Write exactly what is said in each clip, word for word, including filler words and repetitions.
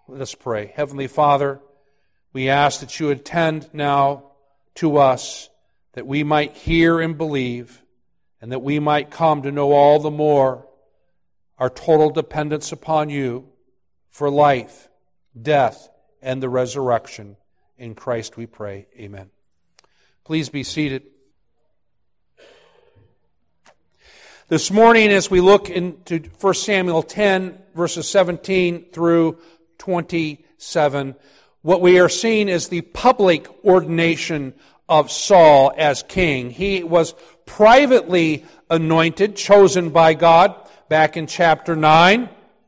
Let us pray. Heavenly Father, we ask that you attend now to us, that we might hear and believe, and that we might come to know all the more our total dependence upon you for life, death, and the resurrection. In Christ we pray. Amen. Please be seated. This morning, as we look into First Samuel ten, verses seventeen through twenty-seven, what we are seeing is the public ordination of Saul as king. He was privately anointed, chosen by God, back in chapter nine.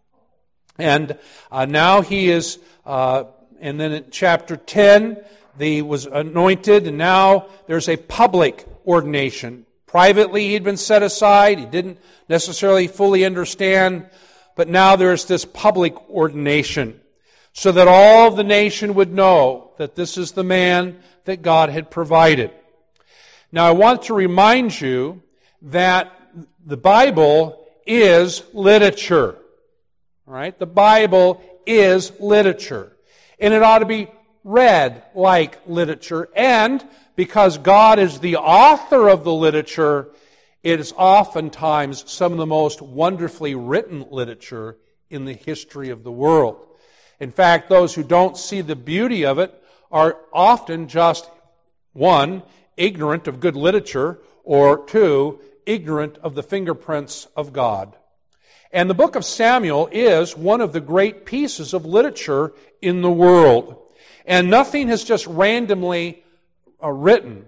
And uh, now he is, uh, and then in chapter ten, he was anointed, and now there's a public ordination. Privately, he'd been set aside. He didn't necessarily fully understand, but now there's this public ordination so that all the nation would know that this is the man that God had provided. Now, I want to remind you that the Bible is literature. All right? The Bible is literature. And it ought to be read like literature. And because God is the author of the literature, it is oftentimes some of the most wonderfully written literature in the history of the world. In fact, those who don't see the beauty of it are often just, one, ignorant of good literature, or two, ignorant of the fingerprints of God. And the book of Samuel is one of the great pieces of literature in the world. And nothing has just randomly uh, written.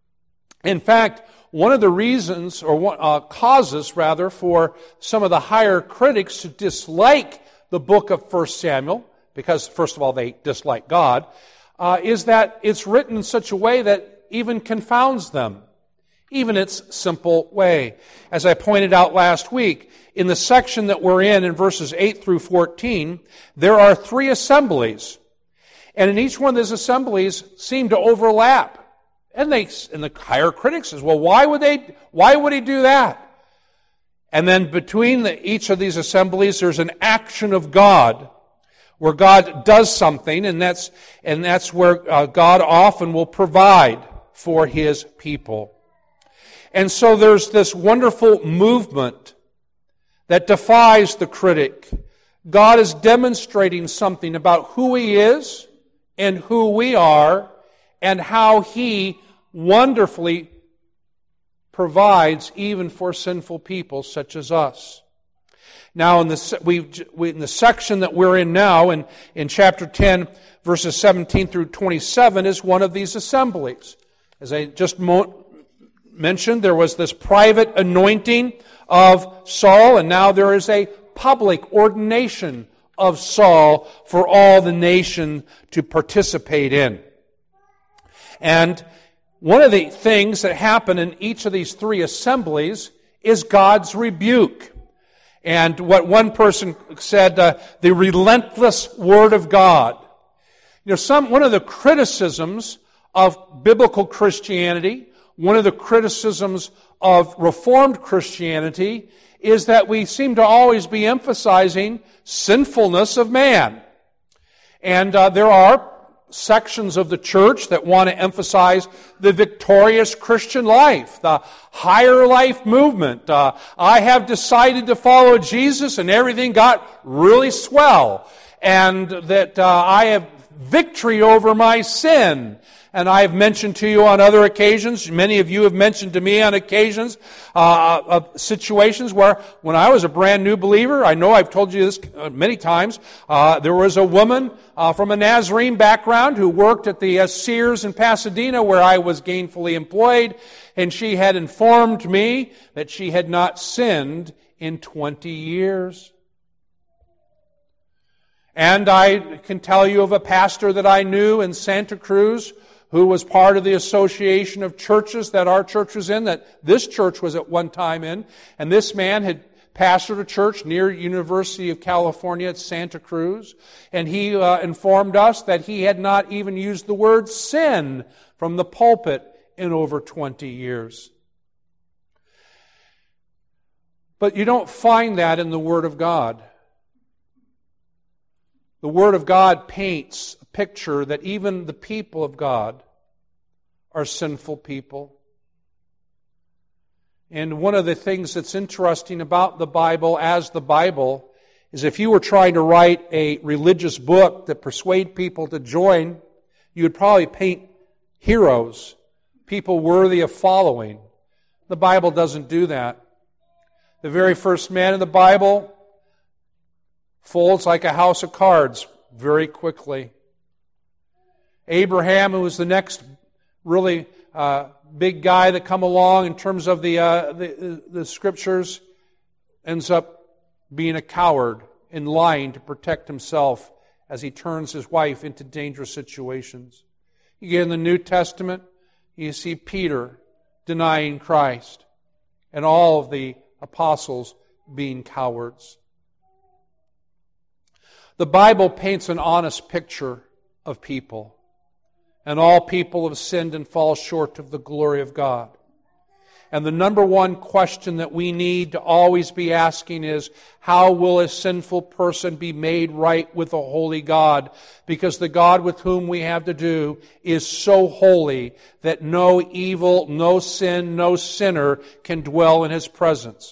In fact, one of the reasons, or one, uh, causes rather, for some of the higher critics to dislike the book of First Samuel, because first of all they dislike God, uh, is that it's written in such a way that even confounds them, even its simple way. As I pointed out last week, in the section that we're in, in verses eight through fourteen, there are three assemblies. And in each one of those assemblies seem to overlap. And they, and the higher critics says, well, why would they, why would he do that? And then between the, each of these assemblies, there's an action of God, where God does something, and that's, and that's where uh, God often will provide for His people. And so there's this wonderful movement that defies the critic. God is demonstrating something about who He is and who we are, and how He wonderfully provides even for sinful people such as us. Now, in the, we, we, in the section that we're in now, in, in chapter ten, verses seventeen through twenty-seven, is one of these assemblies. As I just mo- mentioned, there was this private anointing of Saul, and now there is a public ordination of Saul for all the nation to participate in. And one of the things that happen in each of these three assemblies is God's rebuke. And what one person said, uh, the relentless Word of God. You know, some one of the criticisms of biblical Christianity, one of the criticisms of Reformed Christianity, is that we seem to always be emphasizing sinfulness of man. And uh, there are sections of the church that want to emphasize the victorious Christian life, the higher life movement. Uh, I have decided to follow Jesus and everything got really swell. And that uh, I have victory over my sin. And I have mentioned to you on other occasions, many of you have mentioned to me on occasions, uh, of situations where when I was a brand new believer, I know I've told you this many times, uh, there was a woman uh, from a Nazarene background who worked at the uh, Sears in Pasadena where I was gainfully employed, and she had informed me that she had not sinned in twenty years. And I can tell you of a pastor that I knew in Santa Cruz who was part of the association of churches that our church was in, that this church was at one time in. And this man had pastored a church near University of California at Santa Cruz. And he uh, informed us that he had not even used the word sin from the pulpit in over twenty years. But you don't find that in the Word of God. The Word of God paints a picture that even the people of God are sinful people. And one of the things that's interesting about the Bible as the Bible is if you were trying to write a religious book that persuade people to join, you would probably paint heroes, people worthy of following. The Bible doesn't do that. The very first man in the Bible folds like a house of cards very quickly. Abraham, who was the next really uh, big guy that come along in terms of the, uh, the the Scriptures, ends up being a coward and lying to protect himself as he turns his wife into dangerous situations. You get in the New Testament, you see Peter denying Christ and all of the apostles being cowards. The Bible paints an honest picture of people. And all people have sinned and fall short of the glory of God. And the number one question that we need to always be asking is, how will a sinful person be made right with a holy God? Because the God with whom we have to do is so holy that no evil, no sin, no sinner can dwell in His presence.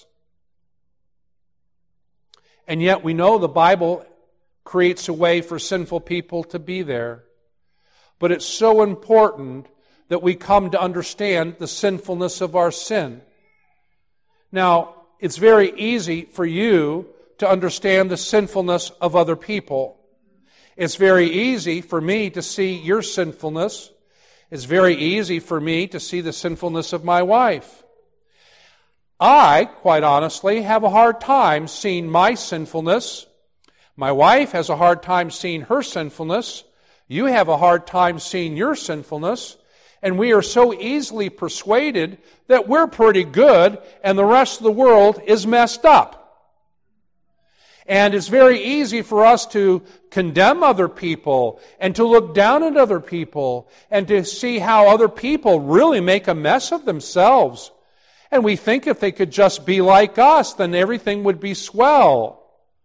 And yet we know the Bible creates a way for sinful people to be there. But it's so important that we come to understand the sinfulness of our sin. Now, it's very easy for you to understand the sinfulness of other people. It's very easy for me to see your sinfulness. It's very easy for me to see the sinfulness of my wife. I, quite honestly, have a hard time seeing my sinfulness. My wife has a hard time seeing her sinfulness. You have a hard time seeing your sinfulness, and we are so easily persuaded that we're pretty good and the rest of the world is messed up. And it's very easy for us to condemn other people and to look down at other people and to see how other people really make a mess of themselves. And we think if they could just be like us, then everything would be swell.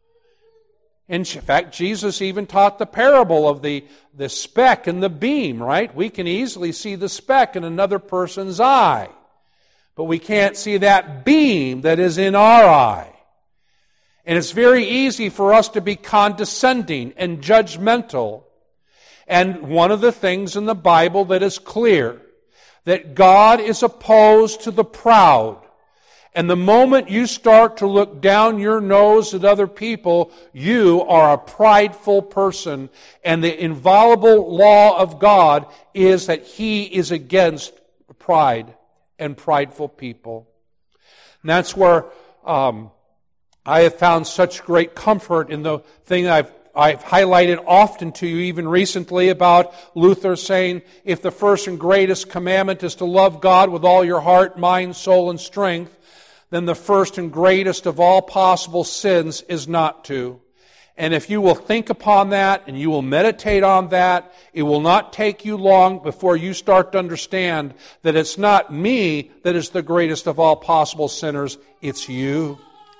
In fact, Jesus even taught the parable of the, the speck and the beam, right? We can easily see the speck in another person's eye, but we can't see that beam that is in our eye. And it's very easy for us to be condescending and judgmental. And one of the things in the Bible that is clear, that God is opposed to the proud. And the moment you start to look down your nose at other people, you are a prideful person. And the inviolable law of God is that He is against pride and prideful people. And that's where um, I have found such great comfort in the thing I've I've highlighted often to you, even recently, about Luther saying, if the first and greatest commandment is to love God with all your heart, mind, soul, and strength, then the first and greatest of all possible sins is not to. And if you will think upon that and you will meditate on that, it will not take you long before you start to understand that it's not me that is the greatest of all possible sinners, it's you.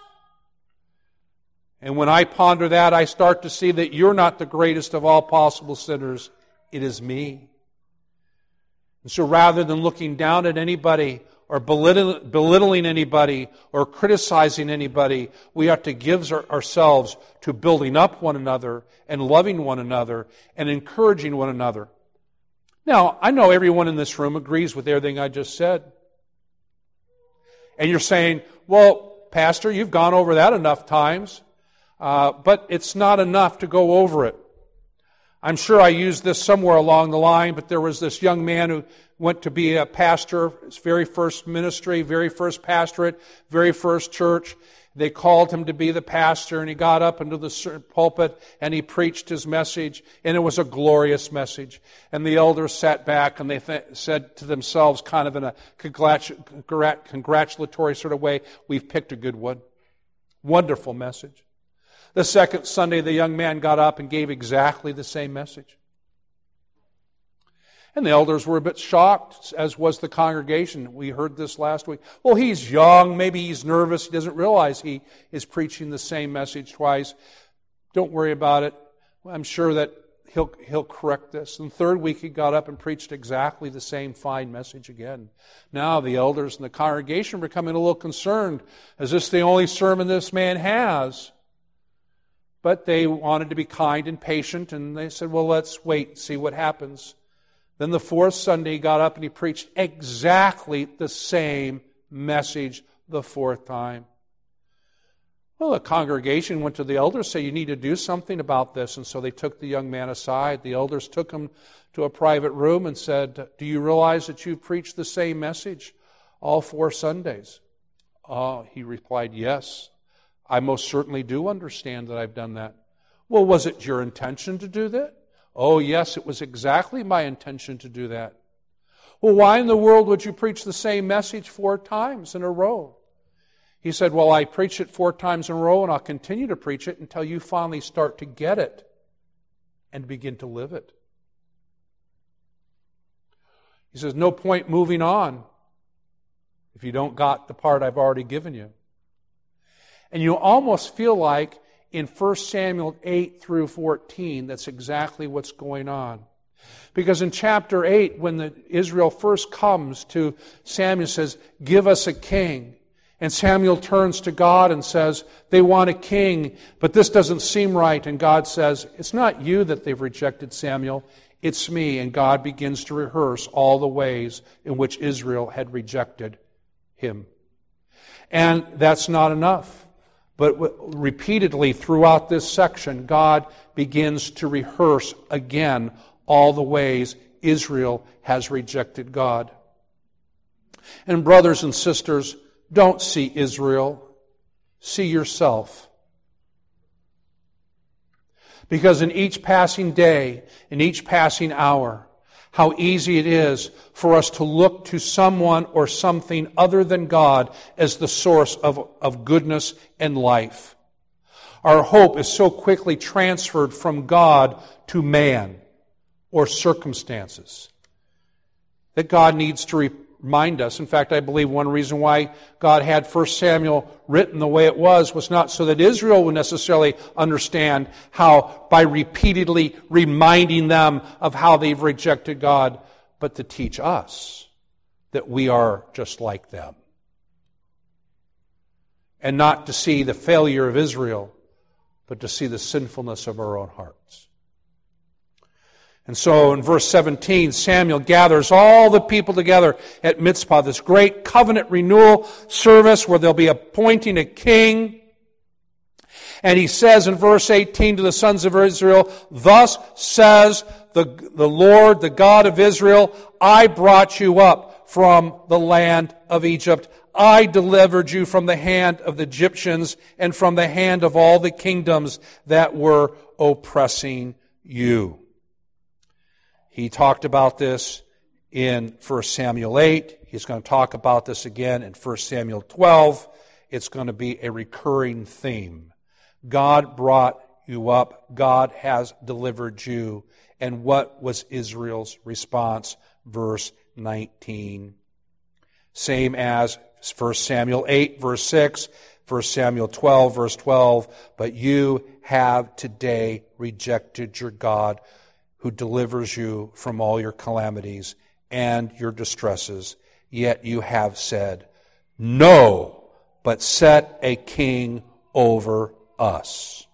And when I ponder that, I start to see that you're not the greatest of all possible sinners, it is me. And so rather than looking down at anybody or belittling anybody or criticizing anybody, we ought to give our, ourselves to building up one another and loving one another and encouraging one another. Now, I know everyone in this room agrees with everything I just said. And you're saying, well, Pastor, you've gone over that enough times, uh, but it's not enough to go over it. I'm sure I used this somewhere along the line, but there was this young man who went to be a pastor, his very first ministry, very first pastorate, very first church. They called him to be the pastor, and he got up into the pulpit, and he preached his message, and it was a glorious message. And the elders sat back, and they th- said to themselves, kind of in a congrat- congratulatory sort of way, we've picked a good one. Wonderful message. The second Sunday, the young man got up and gave exactly the same message. And the elders were a bit shocked, as was the congregation. We heard this last week. Well, he's young. Maybe he's nervous. He doesn't realize he is preaching the same message twice. Don't worry about it. I'm sure that he'll, he'll correct this. And the third week he got up and preached exactly the same fine message again. Now the elders and the congregation were becoming a little concerned. Is this the only sermon this man has? But they wanted to be kind and patient, and they said, well, let's wait and see what happens. Then the fourth Sunday he got up and he preached exactly the same message the fourth time. Well, the congregation went to the elders, say, you need to do something about this. And so they took the young man aside. The elders took him to a private room and said, do you realize that you've preached the same message all four Sundays? Oh, he replied, yes, I most certainly do understand that I've done that. Well, was it your intention to do that? Oh, yes, it was exactly my intention to do that. Well, why in the world would you preach the same message four times in a row? He said, well, I preached it four times in a row, and I'll continue to preach it until you finally start to get it and begin to live it. He says, no point moving on if you don't got the part I've already given you. And you almost feel like in First Samuel eight through fourteen, that's exactly what's going on. Because in chapter eight, when the Israel first comes to Samuel, says, give us a king. And Samuel turns to God and says, they want a king, but this doesn't seem right. And God says, it's not you that they've rejected, Samuel. It's me. And God begins to rehearse all the ways in which Israel had rejected him. And that's not enough. But repeatedly throughout this section, God begins to rehearse again all the ways Israel has rejected God. And brothers and sisters, don't see Israel. See yourself. Because in each passing day, in each passing hour, how easy it is for us to look to someone or something other than God as the source of, of goodness and life. Our hope is so quickly transferred from God to man or circumstances that God needs to remind us. In fact, I believe one reason why God had First Samuel written the way it was was not so that Israel would necessarily understand how, by repeatedly reminding them of how they've rejected God, but to teach us that we are just like them. And not to see the failure of Israel, but to see the sinfulness of our own hearts. And so in verse seventeen, Samuel gathers all the people together at Mizpah, this great covenant renewal service where they'll be appointing a king. And he says in verse eighteen to the sons of Israel, thus says the, the Lord, the God of Israel, I brought you up from the land of Egypt. I delivered you from the hand of the Egyptians and from the hand of all the kingdoms that were oppressing you. He talked about this in First Samuel eight. He's going to talk about this again in First Samuel twelve. It's going to be a recurring theme. God brought you up. God has delivered you. And what was Israel's response? Verse nineteen. Same as First Samuel eight, verse six, First Samuel twelve, verse twelve. But you have today rejected your God, who delivers you from all your calamities and your distresses. Yet you have said, no, but set a king over us.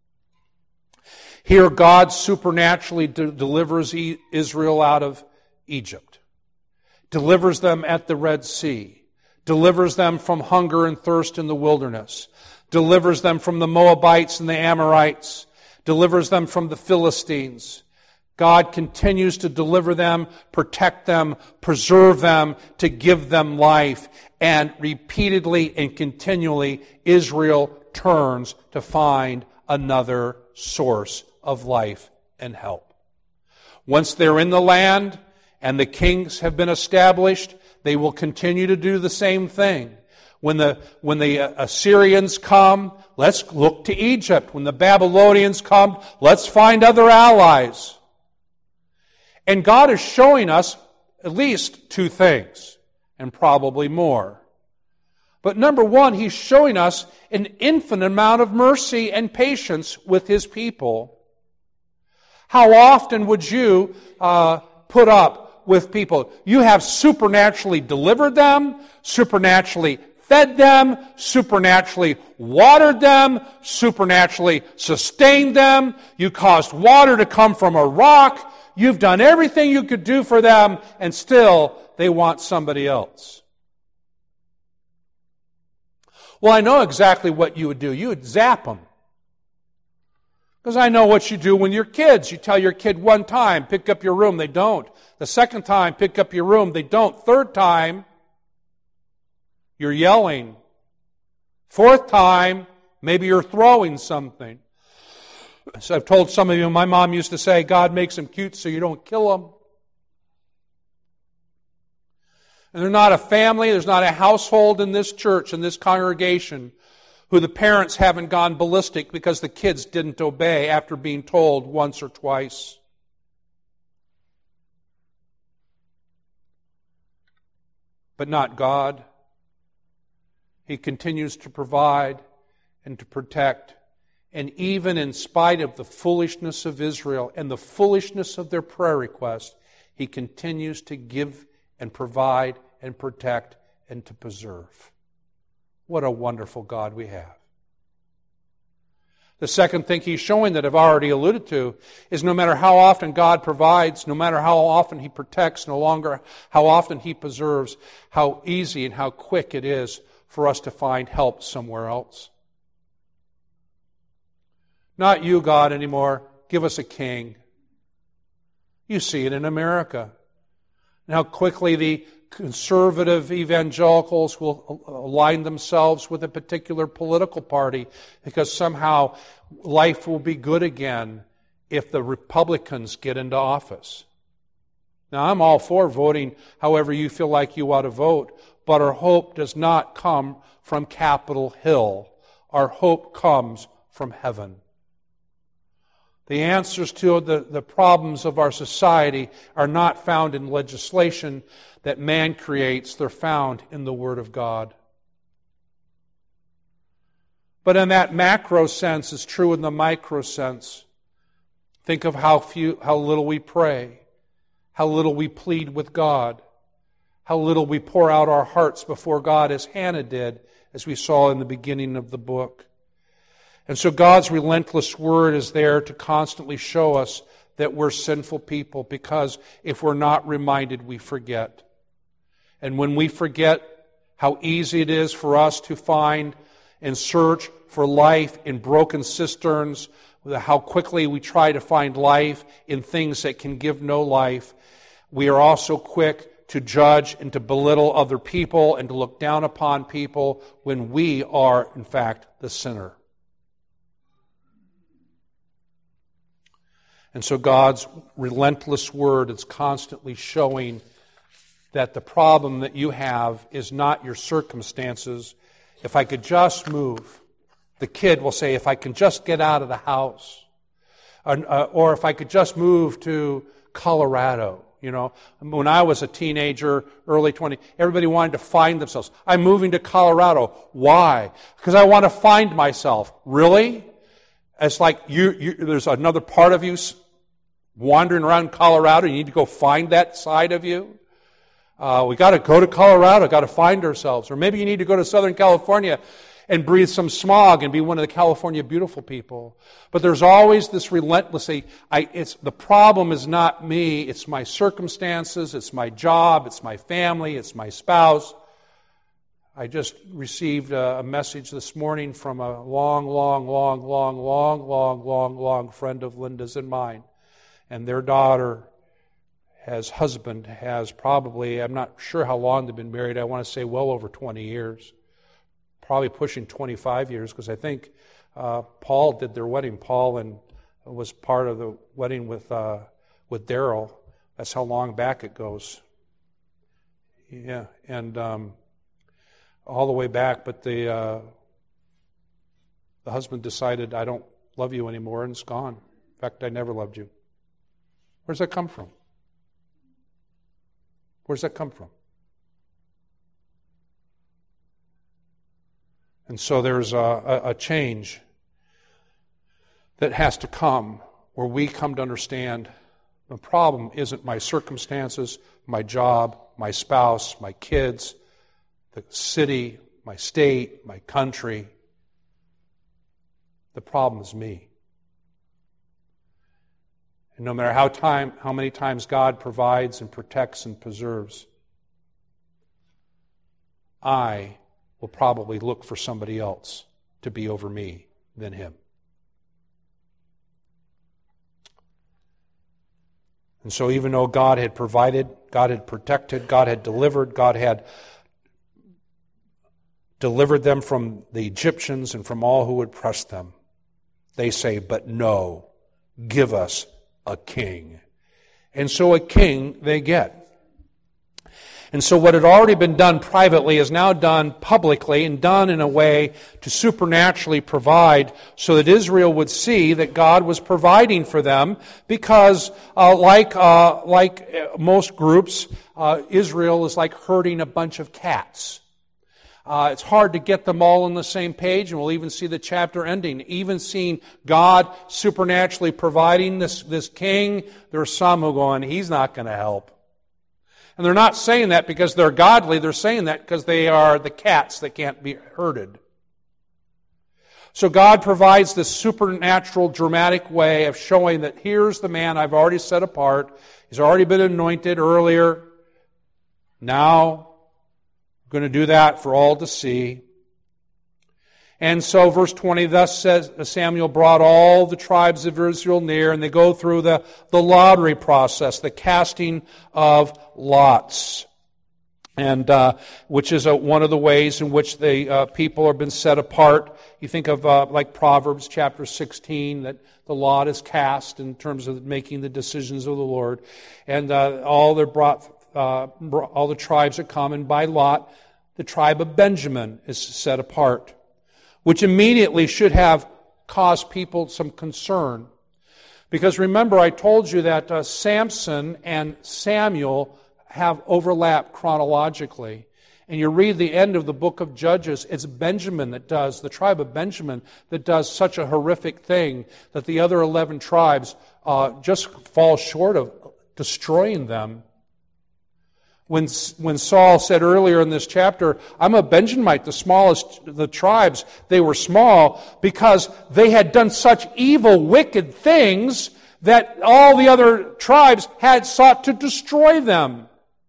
Here God supernaturally de- delivers e- Israel out of Egypt, delivers them at the Red Sea, delivers them from hunger and thirst in the wilderness, delivers them from the Moabites and the Amorites, delivers them from the Philistines. God continues to deliver them, protect them, preserve them, to give them life. And repeatedly and continually, Israel turns to find another source of life and help. Once they're in the land and the kings have been established, they will continue to do the same thing. When the, when the Assyrians come, let's look to Egypt. When the Babylonians come, let's find other allies. And God is showing us at least two things, and probably more. But number one, He's showing us an infinite amount of mercy and patience with His people. How often would you uh, put up with people? You have supernaturally delivered them, supernaturally fed them, supernaturally watered them, supernaturally sustained them. You caused water to come from a rock. You've done everything you could do for them, and still they want somebody else. Well, I know exactly what you would do. You would zap them. Because I know what you do when you're kids. You tell your kid one time, pick up your room, they don't. The second time, pick up your room, they don't. Third time, you're yelling. Fourth time, maybe you're throwing something. So I've told some of you, my mom used to say, God makes them cute so you don't kill them. And they're not a family, there's not a household in this church, in this congregation, who the parents haven't gone ballistic because the kids didn't obey after being told once or twice. But not God. He continues to provide and to protect. And even in spite of the foolishness of Israel and the foolishness of their prayer request, He continues to give and provide and protect and to preserve. What a wonderful God we have. The second thing He's showing that I've already alluded to is no matter how often God provides, no matter how often He protects, no longer how often He preserves, how easy and how quick it is for us to find help somewhere else. Not you, God, anymore. Give us a king. You see it in America. And how quickly the conservative evangelicals will align themselves with a particular political party because somehow life will be good again if the Republicans get into office. Now, I'm all for voting however you feel like you ought to vote, but our hope does not come from Capitol Hill. Our hope comes from heaven. The answers to the, the problems of our society are not found in legislation that man creates. They're found in the Word of God. But in that macro sense, it's true in the micro sense. Think of how few, how little we pray, how little we plead with God, how little we pour out our hearts before God as Hannah did, as we saw in the beginning of the book. And so God's relentless Word is there to constantly show us that we're sinful people, because if we're not reminded, we forget. And when we forget how easy it is for us to find and search for life in broken cisterns, how quickly we try to find life in things that can give no life, we are also quick to judge and to belittle other people and to look down upon people when we are, in fact, the sinner. And so God's relentless Word is constantly showing that the problem that you have is not your circumstances. If I could just move, the kid will say, if I can just get out of the house, or, uh, or if I could just move to Colorado. You know, when I was a teenager, early twenties, everybody wanted to find themselves. I'm moving to Colorado. Why? Because I want to find myself. Really? It's like you, you, there's another part of you wandering around Colorado. You need to go find that side of you. Uh, we got to go to Colorado. Got to find ourselves. Or maybe you need to go to Southern California and breathe some smog and be one of the California beautiful people. But there's always this relentlessly. I, it's the problem is not me. It's my circumstances. It's my job. It's my family. It's my spouse. I just received a, a message this morning from a long, long, long, long, long, long, long, long friend of Linda's and mine. And their daughter, has husband, has probably, I'm not sure how long they've been married, I want to say well over twenty years. Probably pushing twenty-five years, because I think uh, Paul did their wedding. Paul and was part of the wedding with uh, with Daryl. That's how long back it goes. Yeah, and um, all the way back, but the uh, the husband decided, I don't love you anymore, and it's gone. In fact, I never loved you. Where's that come from? Where's that come from? And so there's a, a change that has to come where we come to understand the problem isn't my circumstances, my job, my spouse, my kids, the city, my state, my country. The problem is me. And no matter how time, how many times God provides and protects and preserves, I will probably look for somebody else to be over me than Him. And so even though God had provided, God had protected, God had delivered, God had delivered them from the Egyptians and from all who would press them, they say, but no, give us a king. And so a king they get. And so what had already been done privately is now done publicly and done in a way to supernaturally provide so that Israel would see that God was providing for them because uh, like uh, like most groups, uh, Israel is like herding a bunch of cats. Uh, it's hard to get them all on the same page, and we'll even see the chapter ending. Even seeing God supernaturally providing this, this king, there are some who are going, he's not going to help. And they're not saying that because they're godly. They're saying that because they are the cats that can't be herded. So God provides this supernatural, dramatic way of showing that here's the man I've already set apart. He's already been anointed earlier. Now, I'm going to do that for all to see. And so verse twenty, thus says Samuel brought all the tribes of Israel near, and they go through the, the lottery process, the casting of lots, and uh, which is a, one of the ways in which the uh, people have been set apart. You think of uh, like Proverbs chapter sixteen, that the lot is cast in terms of making the decisions of the Lord, and uh, all they're brought, uh, all the tribes are common by lot. The tribe of Benjamin is set apart, which immediately should have caused people some concern. Because remember, I told you that uh, Samson and Samuel have overlapped chronologically. And you read the end of the book of Judges, it's Benjamin that does, the tribe of Benjamin, that does such a horrific thing that the other eleven tribes uh, just fall short of destroying them. When, when Saul said earlier in this chapter, I'm a Benjamite, the smallest of the tribes, they were small because they had done such evil, wicked things that all the other tribes had sought to destroy them.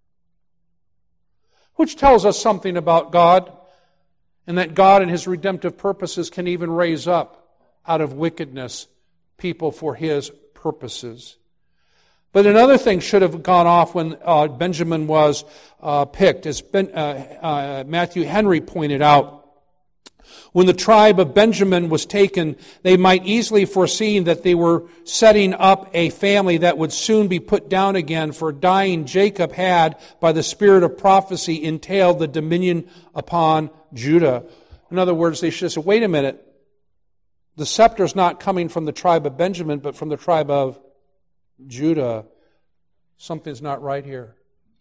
Which tells us something about God, and that God and His redemptive purposes can even raise up out of wickedness people for His purposes. But another thing should have gone off when uh, Benjamin was uh, picked, as ben, uh, uh, Matthew Henry pointed out. When the tribe of Benjamin was taken, they might easily foreseen that they were setting up a family that would soon be put down again, for dying Jacob had, by the spirit of prophecy, entailed the dominion upon Judah. In other words, they should have said, wait a minute, the scepter is not coming from the tribe of Benjamin, but from the tribe of Judah. Something's not right here.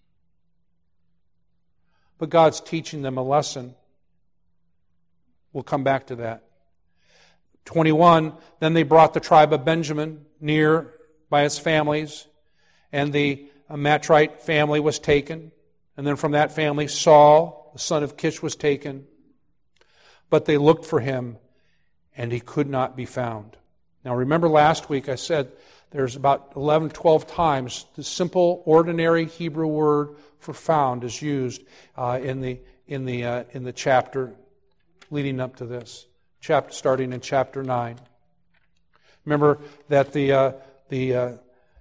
But God's teaching them a lesson. We'll come back to that. twenty-one, then they brought the tribe of Benjamin near by its families, and the Matrite family was taken. And then from that family, Saul, the son of Kish, was taken. But they looked for him, and he could not be found. Now remember last week I said there's about eleven, twelve times the simple, ordinary Hebrew word for found is used uh, in the in the uh, in the chapter leading up to this, chapter starting in chapter nine. Remember that the uh, the uh,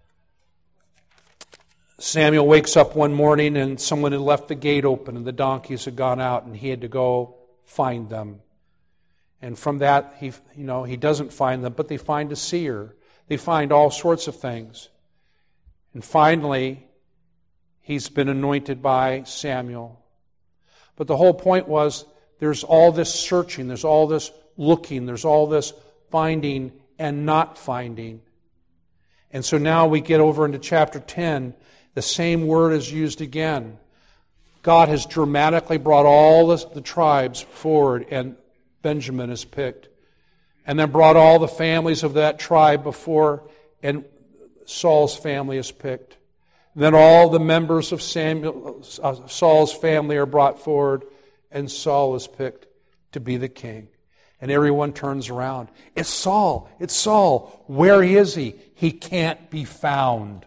Samuel wakes up one morning and someone had left the gate open and the donkeys had gone out and he had to go find them. And from that, he you know he doesn't find them, but they find a seer. They find all sorts of things. And finally, he's been anointed by Samuel. But the whole point was there's all this searching, there's all this looking, there's all this finding and not finding. And so now we get over into chapter ten. The same word is used again. God has dramatically brought all this, the tribes forward, and Benjamin is picked. And then brought all the families of that tribe before and Saul's family is picked. Then all the members of Samuel, uh, Saul's family are brought forward, and Saul is picked to be the king. And everyone turns around. It's Saul. It's Saul. Where is he? He can't be found.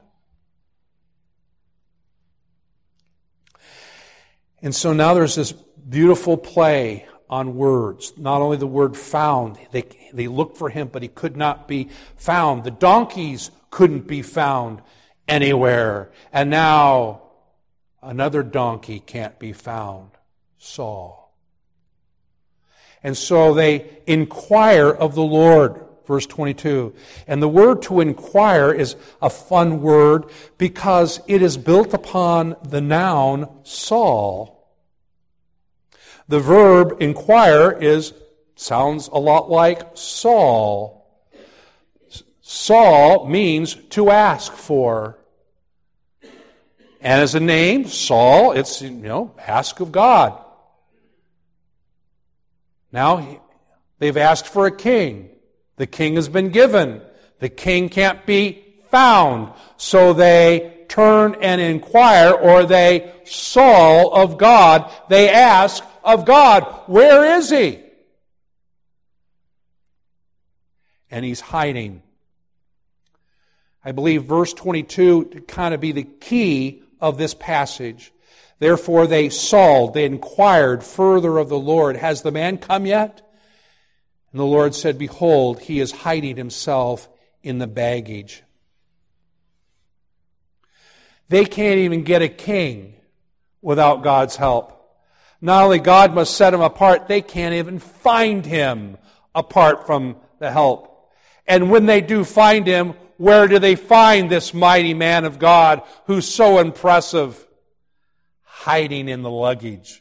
And so now there's this beautiful play on words. Not only the word found, they, they looked for him, but he could not be found. The donkeys couldn't be found anywhere. And now another donkey can't be found. Saul. And so they inquire of the Lord, verse twenty-two. And the word to inquire is a fun word because it is built upon the noun Saul. The verb inquire is sounds a lot like Saul. Saul means to ask for. And as a name, Saul, it's, you know, ask of God. Now, they've asked for a king. The king has been given. The king can't be found. So they turn and inquire, or they Saul of God. They ask of God, where is he? And he's hiding. I believe verse twenty-two to kind of be the key of this passage. Therefore they Saul, they inquired further of the Lord, has the man come yet? And the Lord said, behold, he is hiding himself in the baggage. They can't even get a king without God's help. Not only God must set him apart, they can't even find him apart from the help. And when they do find him, where do they find this mighty man of God who's so impressive? Hiding in the luggage.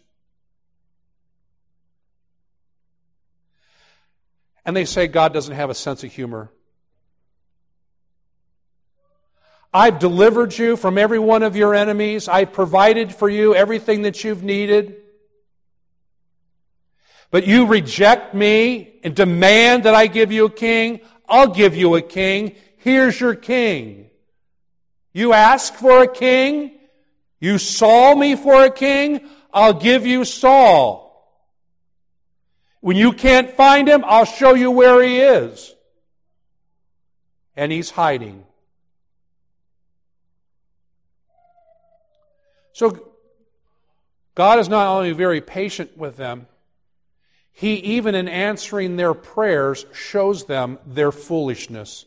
And they say God doesn't have a sense of humor. I've delivered you from every one of your enemies. I've provided for you everything that you've needed. But you reject me and demand that I give you a king. I'll give you a king. Here's your king. You ask for a king. You saw me for a king. I'll give you Saul. When you can't find him, I'll show you where he is. And he's hiding. So God is not only very patient with them, He, even in answering their prayers, shows them their foolishness.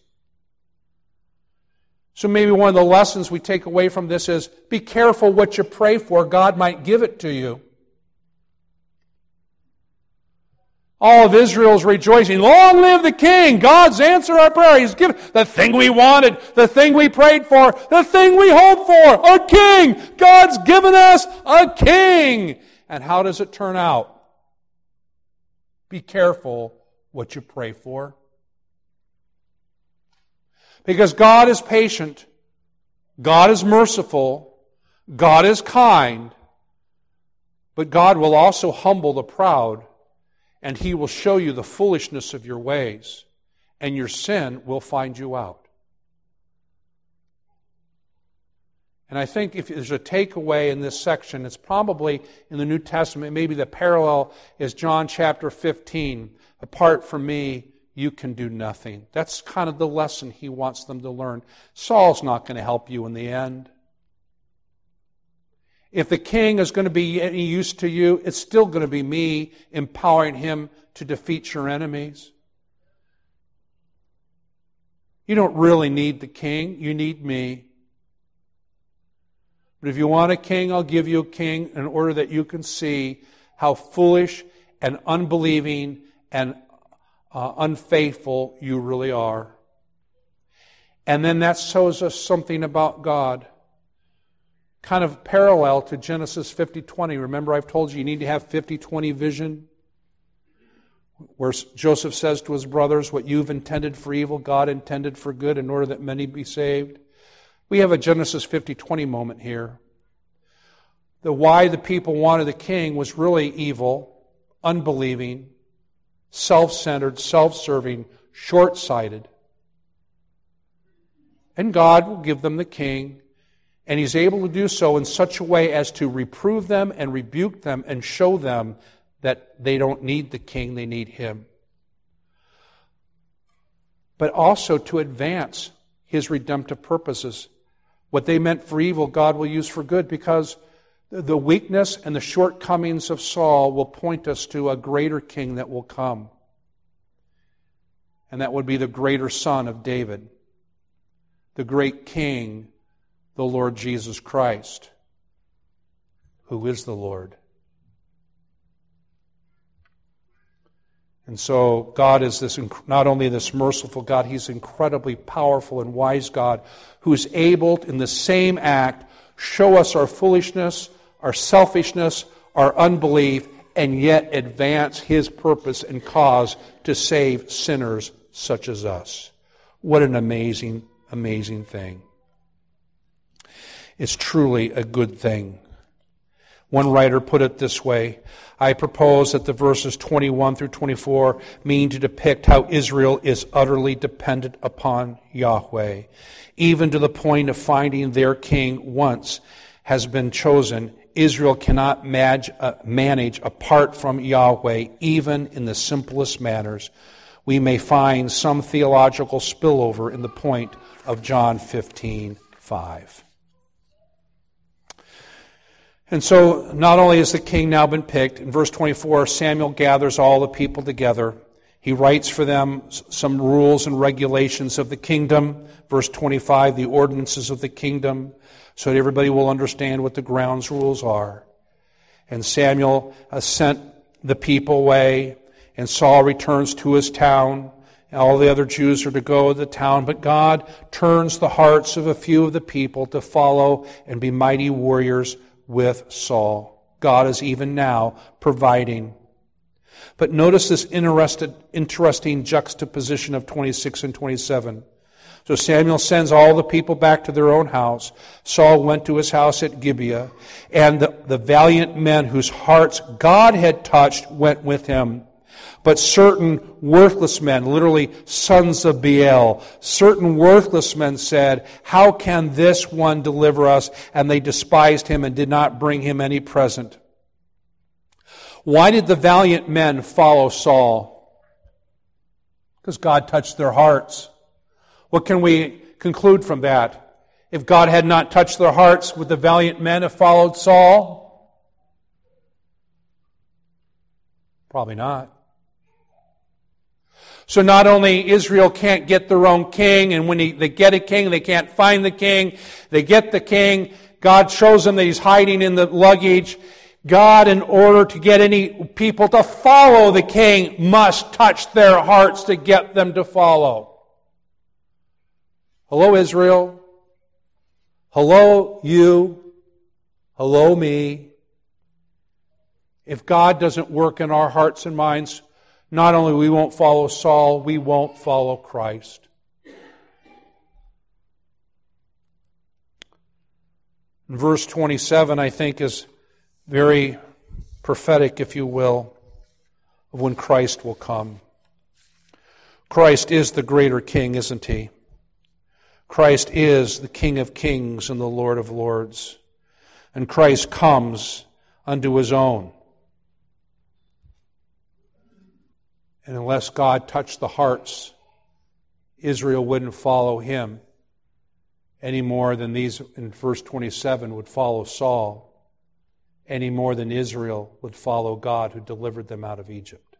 So maybe one of the lessons we take away from this is, be careful what you pray for. God might give it to you. All of Israel's rejoicing. Long live the king. God's answered our prayer. He's given the thing we wanted, the thing we prayed for, the thing we hoped for. A king. God's given us a king. And how does it turn out? Be careful what you pray for. Because God is patient. God is merciful. God is kind. But God will also humble the proud. And He will show you the foolishness of your ways. And your sin will find you out. And I think if there's a takeaway in this section, it's probably in the New Testament. Maybe the parallel is John chapter fifteen. Apart from me, you can do nothing. That's kind of the lesson He wants them to learn. Saul's not going to help you in the end. If the king is going to be any use to you, it's still going to be me empowering him to defeat your enemies. You don't really need the king. You need me. But if you want a king, I'll give you a king in order that you can see how foolish and unbelieving and uh, unfaithful you really are. And then that shows us something about God. Kind of parallel to Genesis fifty twenty. Remember, I've told you you need to have fifty twenty vision. Where Joseph says to his brothers, what you've intended for evil, God intended for good in order that many be saved. We have a Genesis fifty twenty moment here. The why the people wanted the king was really evil, unbelieving, self-centered, self-serving, short-sighted. And God will give them the king, and he's able to do so in such a way as to reprove them and rebuke them and show them that they don't need the king, they need him. But also to advance his redemptive purposes. What they meant for evil, God will use for good, because the weakness and the shortcomings of Saul will point us to a greater king that will come. And that would be the greater son of David, the great king, the Lord Jesus Christ, who is the Lord. And so God is this, not only this merciful God, he's incredibly powerful and wise God who is able, in the same act, show us our foolishness, our selfishness, our unbelief, and yet advance his purpose and cause to save sinners such as us. What an amazing, amazing thing. It's truly a good thing. One writer put it this way: I propose that the verses twenty-one through twenty-four mean to depict how Israel is utterly dependent upon Yahweh, even to the point of finding their king once has been chosen. Israel cannot manage, uh, manage apart from Yahweh, even in the simplest manners. We may find some theological spillover in the point of John fifteen five. And so, not only has the king now been picked, in verse twenty-four, Samuel gathers all the people together. He writes for them some rules and regulations of the kingdom. Verse twenty-five, the ordinances of the kingdom, so that everybody will understand what the grounds rules are. And Samuel uh, sent the people away, and Saul returns to his town. And all the other Jews are to go to the town, but God turns the hearts of a few of the people to follow and be mighty warriors with Saul. God is even now providing. But notice this interested, interesting juxtaposition of twenty-six and twenty-seven. So Samuel sends all the people back to their own house. Saul went to his house at Gibeah, and the, the valiant men whose hearts God had touched went with him. But certain worthless men, literally sons of Beel, certain worthless men said, how can this one deliver us? And they despised him and did not bring him any present. Why did the valiant men follow Saul? Because God touched their hearts. What can we conclude from that? If God had not touched their hearts, would the valiant men have followed Saul? Probably not. So not only Israel can't get their own king, and when he, they get a king, they can't find the king. They get the king. God shows them that he's hiding in the luggage. God, in order to get any people to follow the king, must touch their hearts to get them to follow. Hello, Israel. Hello, you. Hello, me. If God doesn't work in our hearts and minds, not only we won't follow Saul, we won't follow Christ. And verse twenty-seven, I think, is very prophetic, if you will, of when Christ will come. Christ is the greater king, isn't he? Christ is the King of kings and the Lord of lords. And Christ comes unto his own. And unless God touched the hearts, Israel wouldn't follow him any more than these in verse twenty-seven would follow Saul, any more than Israel would follow God who delivered them out of Egypt.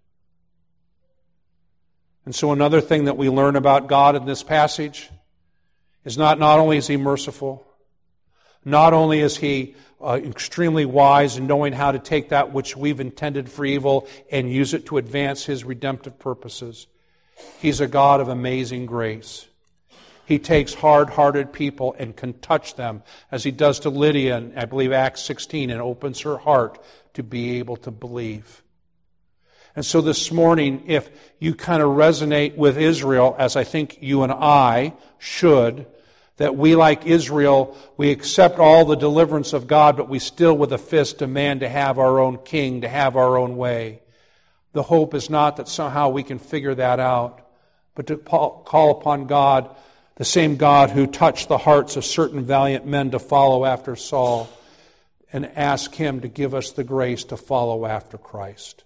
And so another thing that we learn about God in this passage is not, not only is he merciful, not only is he uh, extremely wise in knowing how to take that which we've intended for evil and use it to advance his redemptive purposes. He's a God of amazing grace. He takes hard-hearted people and can touch them, as he does to Lydia in, I believe, Acts sixteen, and opens her heart to be able to believe. And so this morning, if you kind of resonate with Israel, as I think you and I should, that we, like Israel, we accept all the deliverance of God, but we still with a fist demand to have our own king, to have our own way. The hope is not that somehow we can figure that out, but to call upon God The same God who touched the hearts of certain valiant men to follow after Saul and ask Him to give us the grace to follow after Christ.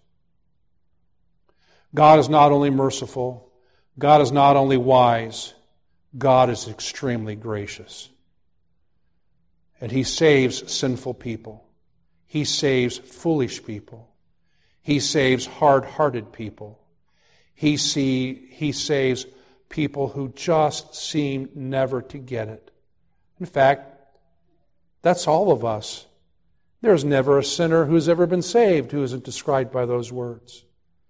God is not only merciful, God is not only wise, God is extremely gracious. And He saves sinful people. He saves foolish people. He saves hard-hearted people. He, see, he saves people who just seem never to get it. In fact, that's all of us. There's never a sinner who's ever been saved who isn't described by those words.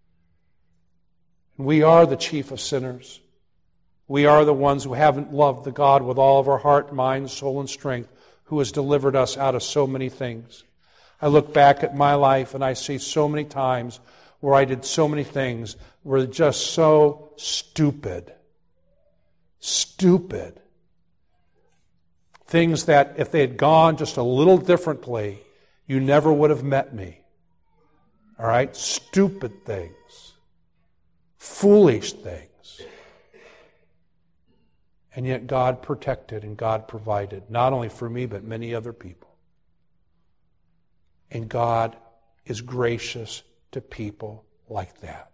We are the chief of sinners. We are the ones who haven't loved the God with all of our heart, mind, soul, and strength, who has delivered us out of so many things. I look back at my life and I see so many times where I did so many things were just so stupid. Stupid. Things that if they had gone just a little differently, you never would have met me. All right? Stupid things. Foolish things. And yet God protected and God provided, not only for me, but many other people. And God is gracious to people like that.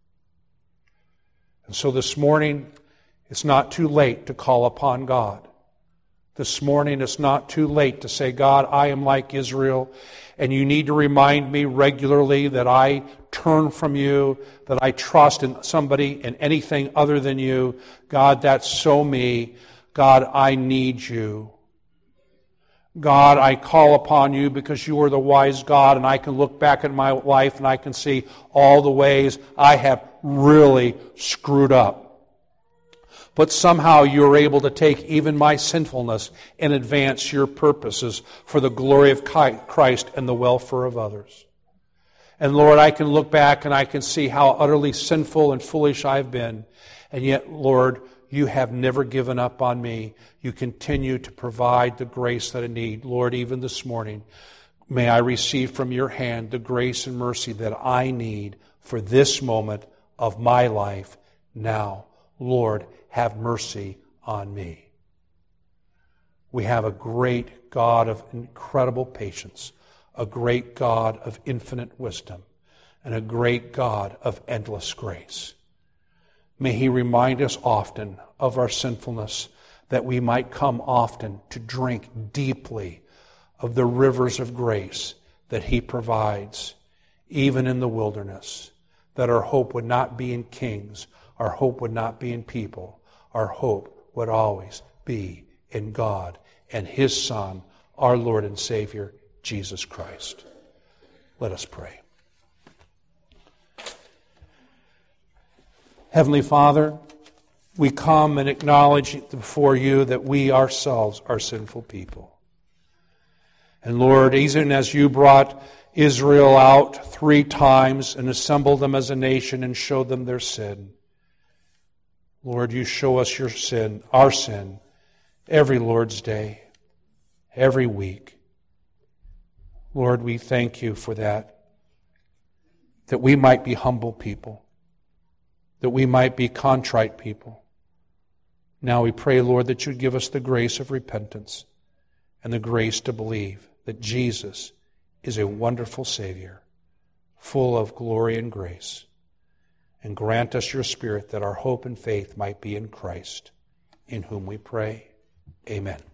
And so this morning, it's not too late to call upon God. This morning, it's not too late to say, God, I am like Israel, and you need to remind me regularly that I turn from you, that I trust in somebody and anything other than you. God, that's so me. God, I need you. God, I call upon you because you are the wise God, and I can look back at my life and I can see all the ways I have really screwed up. But somehow you're able to take even my sinfulness and advance your purposes for the glory of Christ and the welfare of others. And Lord, I can look back and I can see how utterly sinful and foolish I've been. And yet, Lord, you have never given up on me. You continue to provide the grace that I need. Lord, even this morning, may I receive from your hand the grace and mercy that I need for this moment of my life now. Lord, have mercy on me. We have a great God of incredible patience, a great God of infinite wisdom, and a great God of endless grace. May He remind us often of our sinfulness, that we might come often to drink deeply of the rivers of grace that He provides, even in the wilderness, that our hope would not be in kings, our hope would not be in people, our hope would always be in God and His Son, our Lord and Savior, Jesus Christ. Let us pray. Heavenly Father, we come and acknowledge before you that we ourselves are sinful people. And Lord, even as you brought Israel out three times and assembled them as a nation and showed them their sin, Lord, you show us your sin, our sin, every Lord's Day, every week. Lord, we thank you for that, that we might be humble people, that we might be contrite people. Now we pray, Lord, that you'd give us the grace of repentance and the grace to believe that Jesus is a wonderful Savior, full of glory and grace. And grant us your Spirit that our hope and faith might be in Christ, in whom we pray. Amen.